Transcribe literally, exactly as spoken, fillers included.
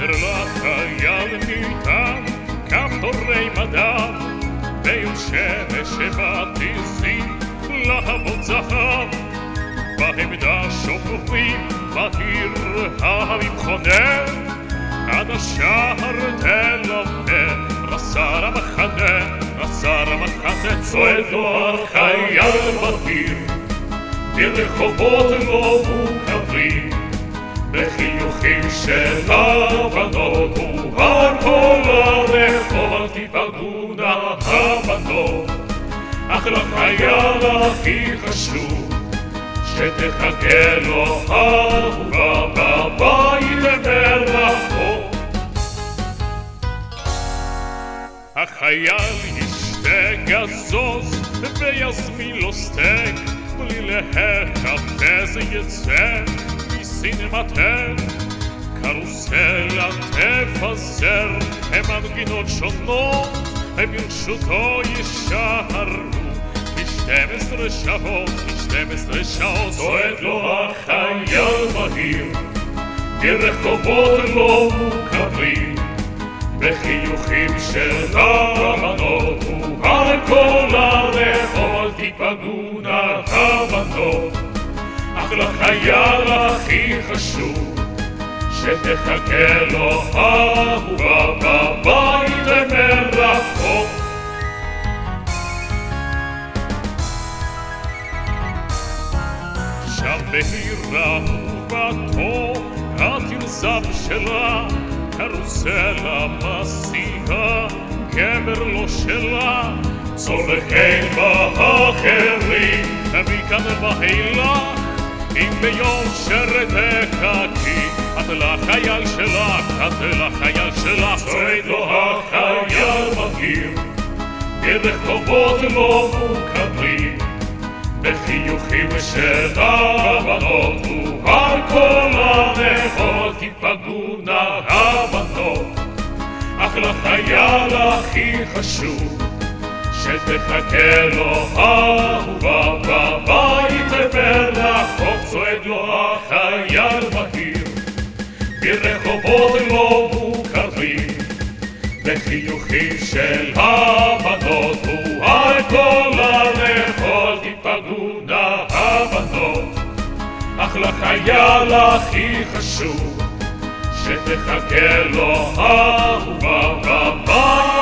לחייל ניתן כפתורי מדע ביום שמש שבטיסים להבות זהב בעמדה שוכבים בעיר המתחונן עד השער תלווה רס"ר המחנה רס"ר המחנה צועד לו החייל בהיר ברחובות לא מוכרים בחיוכים של הבנות ובכל הרחוב אל תיפגעו נא הבנות אך לחייל הכי חשוב שתחכה לו אהובה בבית מרחוק החייל ישתה גזוז ויזמין לו סטייק בלי להחפש יצא מסינמטק קרוסלה תפזר מנגינות שונות ברשותו יישארו שתים עשרה שעות, שתים עשרה שעות צועד לו החייל בהיר ברחובות לא מוכרים בחיוכים של הבנות ועל כל הרחוב אל תיפגעו נא הבנות אך לחייל הכי חשוב שתחכה לו אהובה בבית מרחוק שם בהירה ובתו התרזב שלה קרוסלה מסיעה גבר לא שלה צורכי באחרים מכאן בהילך אם ביושר תחכי את לחייל שלך את לחייל שלך צועד לו החייל בהיר ברחובות לא מוכרים בחיוכים של הבנות ועל כל הרחוב תיפגעו נא הבנות אך לחייל הכי חשוב שתחכה לו אהובה בבית מרחוק צועד לו החייל בהיר ברחובות לא מוכרים בחיוכים של הבנות ועל כל הרחוב תיפגעו נא הבנות אך לחייל הכי חשוב שתחכה לו אהובה בבית